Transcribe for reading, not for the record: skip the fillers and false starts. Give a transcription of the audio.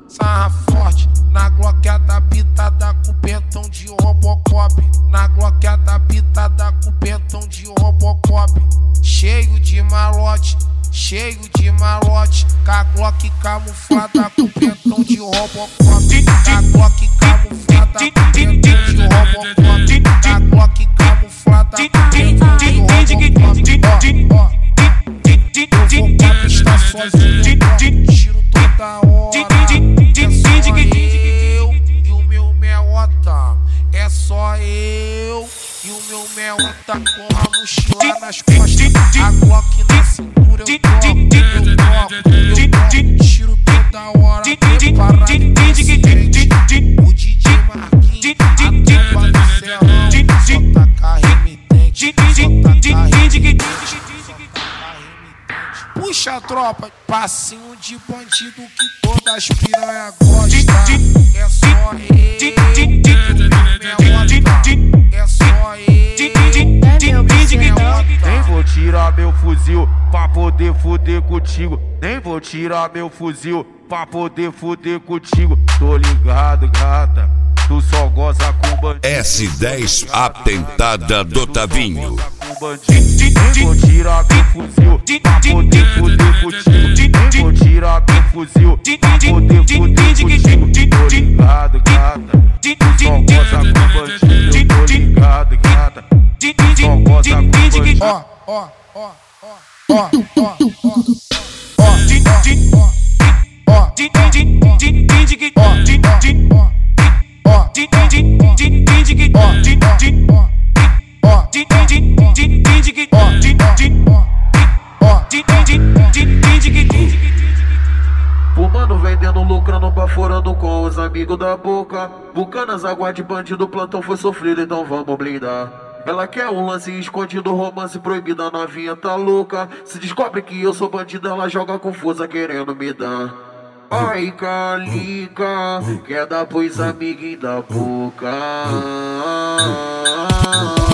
sarra forte. Na gloqueada pitada com pentão de Robocop. Na gloqueada pitada com pentão de Robocop. Cheio de malote, cheio de malote. Com a Glock camuflada com pentão de Robocop. Com a Glock camuflada com pentão de Robocop. Com a Glock camuflada com pentão de Robocop. Eu vou pra pista sozinho, tiro toda hora. É só eu e o meu meota com a mochila nas costas. A Glock na cintura eu toco, tiro toda hora. Preparado pra frente, o DJ Marquinhos, a tropa do Serrão. Só tacar remitente, só tacar remitente. Puxa a tropa, passinho de bandido que todas as piranha gostam. É só eu, é só eu, nem vou tirar meu fuzil pra poder fuder contigo. Nem vou tirar meu fuzil pra poder fuder contigo. Tô ligado, gata, tu só goza com bandido. S10 Atentada do Tavinho. Nem vou tirar meu fuzil pra poder fuder contigo. Nem vou tirar meu fuzil pra poder fuder contigo. Tô ligado, gata, tu só goza com bandido. Tô ligado, gata, tu só goza com bandido. Fumando, vendendo, lucrando, baforando com os amigos da boca. Bucanas, água de bandido, plantão foi sofrido, então vamos blindar. Ela quer um lance escondido, romance proibido, a novinha tá louca. Se descobre que eu sou bandido, ela joga confusa querendo me dar. Ai, calica, quer dar pros amiguinhos da boca.